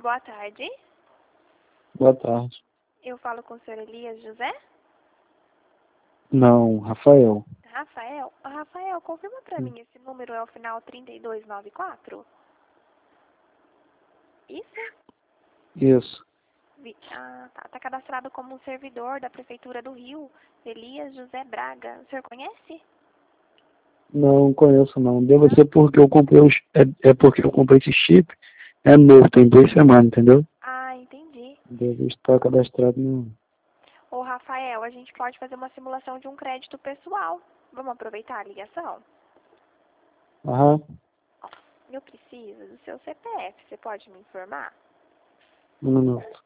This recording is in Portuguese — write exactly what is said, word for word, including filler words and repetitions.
Boa tarde. Boa tarde. Eu falo com o senhor Elias José? Não, Rafael. Rafael? Ô, Rafael, confirma pra mim, esse número é o final trinta e dois noventa e quatro? Isso? Isso. Vi- Ah, tá. Tá cadastrado como um servidor da Prefeitura do Rio, Elias José Braga. O senhor conhece? Não conheço não. Deve ser porque eu comprei os, é, é porque eu comprei esse chip. É novo, tem duas semanas, entendeu? Ah, entendi. Deve estar cadastrado no. Ô, Rafael, a gente pode fazer uma simulação de um crédito pessoal. Vamos aproveitar a ligação? Aham. Eu preciso do seu C P F. Você pode me informar? Um minuto.